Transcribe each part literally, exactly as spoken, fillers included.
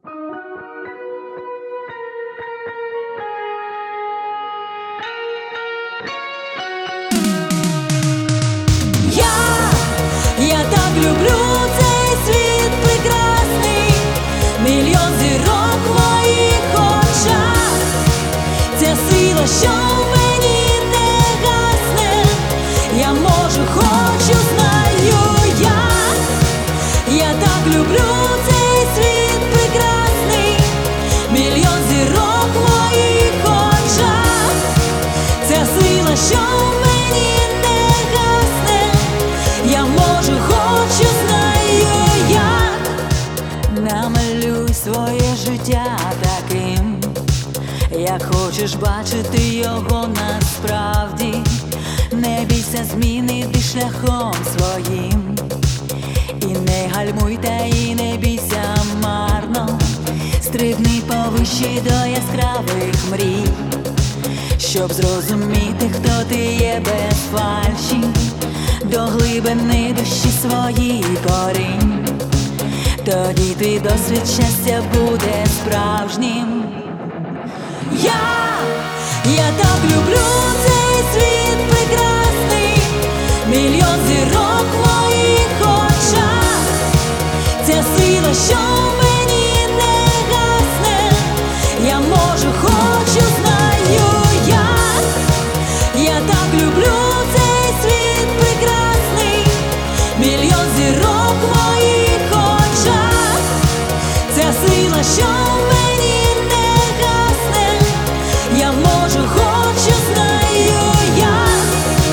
Я так люблю цей світ прекрасний, мільйон зірок в моїх очах. Ця сила, що в мені не гасне, я можу, хочу, знаю як. Я так люблю цей світ прекрасний, мільйон зірок в моїх очах. Ця сила, що в мені не гасне, я можу, хочу, знаю як. Намалюй своє життя таким, як хочеш бачити його насправді. Не бійся зміни, йди шляхом своїм. І не гальмуй, та і не бійся марно. Стрибни повище до яскравих мрій, щоб зрозуміти, хто ти є без фальші. До глибини душі своїй корінь, тоді твій досвід щастя буде справжнім. Я, я так люблю цей світ прекрасний, мільйон зірок в моїх очах. Ця сила, що в мені не гасне, я можу, хочу, знаю як. Я так люблю цей світ прекрасний, мільйон зірок в моїх очах. Ця сила, що в мені не гасне, я можу, хочу, знаю як.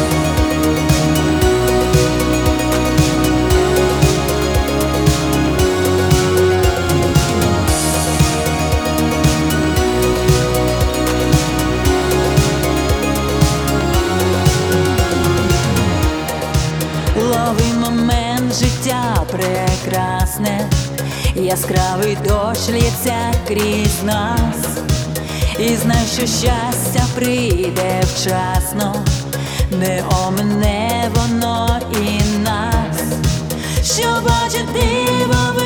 Лови момент, життя прекрасне, яскравий дощ лється крізь нас. І знай, що щастя прийде вчасно, не омине воно і нас. Що бачити, бо